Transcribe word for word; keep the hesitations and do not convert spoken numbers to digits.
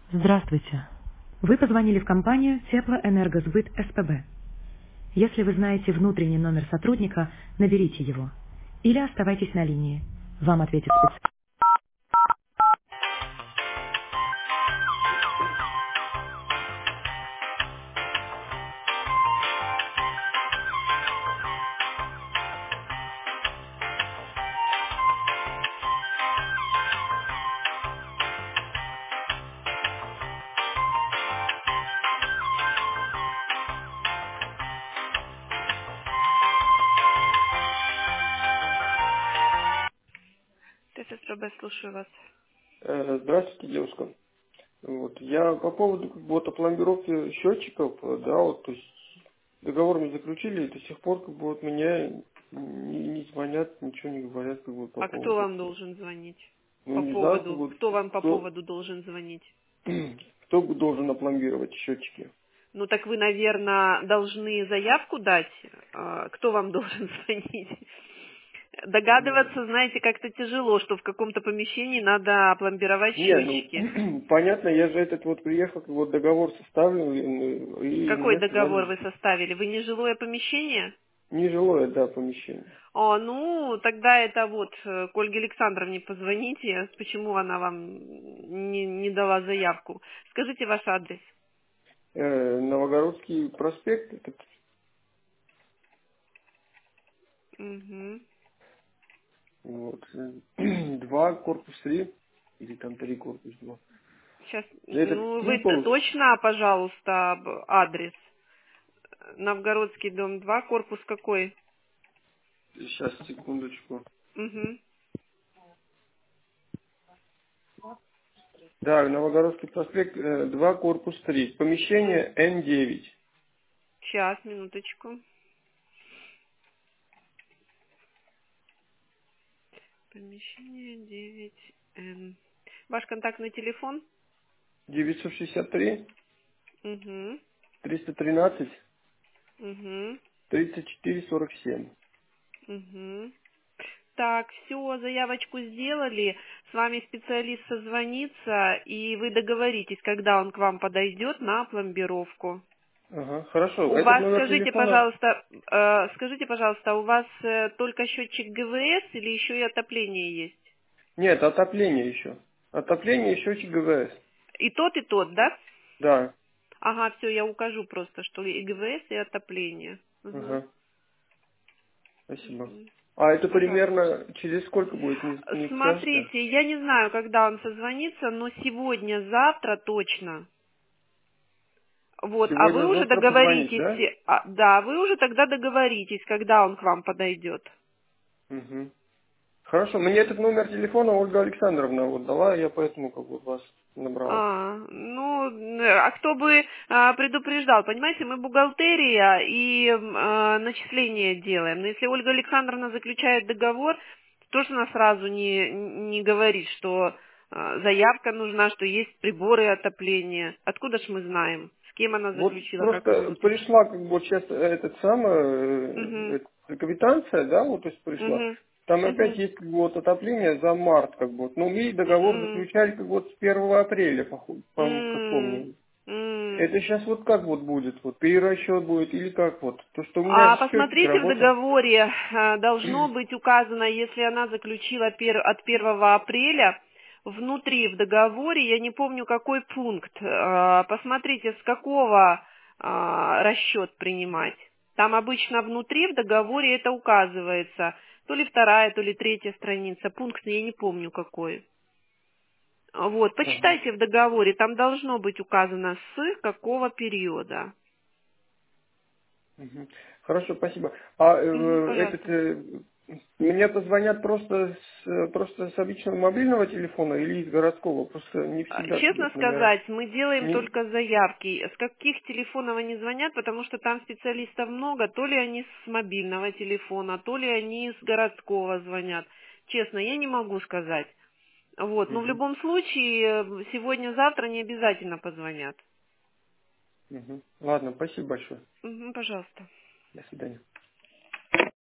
Здравствуйте. Вы позвонили в компанию Теплоэнергосбыт СПБ. Если вы знаете внутренний номер сотрудника, наберите его. Или оставайтесь на линии. Вам ответит специалист. ТССПБ, слушаю вас. Э, Здравствуйте, девушка. Вот. Я по поводу как бы, вот, опломбировки счетчиков, э, да, вот, то есть договор мы заключили, и до сих пор как бы вот меня не, не звонят, ничего не говорят как бы по А кто поводу. вам должен звонить? Ну По не знаю, как поводу, бы, кто вам по кто, поводу должен звонить? кто бы должен опломбировать счетчики. Ну так вы, наверное, должны заявку дать. А, Кто вам должен звонить? М. Догадываться, знаете, как-то тяжело, что в каком-то помещении надо опломбировать Не, счетчики. ну понятно, я же этот вот приехал, как бы, вот договор составлен, и, и Какой мне договор сказали, вы составили? Вы не жилое помещение? нежилое, да, помещение. О, ну, тогда это вот э, к Ольге Александровне позвоните, почему она вам не, не дала заявку. Скажите ваш адрес. Э, Новогородский проспект, этот, Угу. вот, э, два, корпус три, или там три, корпус два. Сейчас, Этот ну, вы т- Симпл, точно, пожалуйста, об- адрес. Новгородский дом два, корпус какой? сейчас, секундочку. Угу. Да, Новогородский проспект, э, два, корпус три, помещение Н девять. Сейчас, минуточку. Помещение девять Н. Ваш контактный телефон? девятьсот шестьдесят три, Угу. триста тринадцать, Угу. тридцать четыре, сорок семь. Угу. Так, все, заявочку сделали, с вами специалист созвонится, и вы договоритесь, когда он к вам подойдет на пломбировку. Ага, хорошо. У Этот вас, номер скажите, телефона... пожалуйста, э, скажите, пожалуйста, у вас э, только счетчик ГВС или еще и отопление есть? Нет, отопление еще. Отопление и счетчик ГВС. И тот, и тот, да? Да. Ага, все, я укажу просто, что и ГВС, и отопление. Угу. Ага, спасибо. Угу. А это Пожалуйста. примерно через сколько будет, не, не скажете? Смотрите, я не знаю, когда он созвонится, но сегодня, завтра точно. Вот, а вы уже Сегодня-завтра позвонить, договоритесь, да? а, да, вы уже тогда договоритесь, когда он к вам подойдет. Угу. Хорошо, мне этот номер телефона Ольга Александровна вот дала, я поэтому как бы вас набрал. А, ну, а кто бы а, предупреждал, понимаете, мы бухгалтерия и а, начисления делаем. Но если Ольга Александровна заключает договор, тоже она сразу не, не говорит, что а, заявка нужна, что есть приборы отопления. Откуда ж мы знаем, с кем она Вот заключила, как вы просто будете? пришла как бы вот сейчас этот самый, э, Угу, эта квитанция, да, вот то есть пришла. угу, Там опять угу. есть как бы вот отопление за март, как бы вот. Ну, мы договор М, заключали как бы вот с первого апреля, поху- пом- как м, помню. м. Это сейчас вот как вот будет, вот перерасчет будет или как вот? То, что у меня А счетчик посмотрите в работает. договоре, э, должно быть указано, если она заключила пер- от первого апреля, внутри в договоре, я не помню какой пункт, э, посмотрите, с какого э, расчет принимать. Там обычно внутри в договоре это указывается, то ли вторая, то ли третья страница, пункт я не помню какой. Вот, Ага. почитайте в договоре, там должно быть указано с какого периода. Мгм. Хорошо, спасибо. А Мгм, э, этот пожалуйста. э, мне позвонят просто с просто с обычного мобильного телефона или из городского? Просто не А, всегда как Честно вот номера. сказать, мы делаем Не- только заявки. С каких телефонов они звонят, потому что там специалистов много, то ли они с мобильного телефона, то ли они с городского звонят. Честно, я не могу сказать. Вот, но в Мгм. любом случае, э, сегодня-завтра не обязательно позвонят. Мгм. Ладно, спасибо большое. Мгм, пожалуйста. До свидания.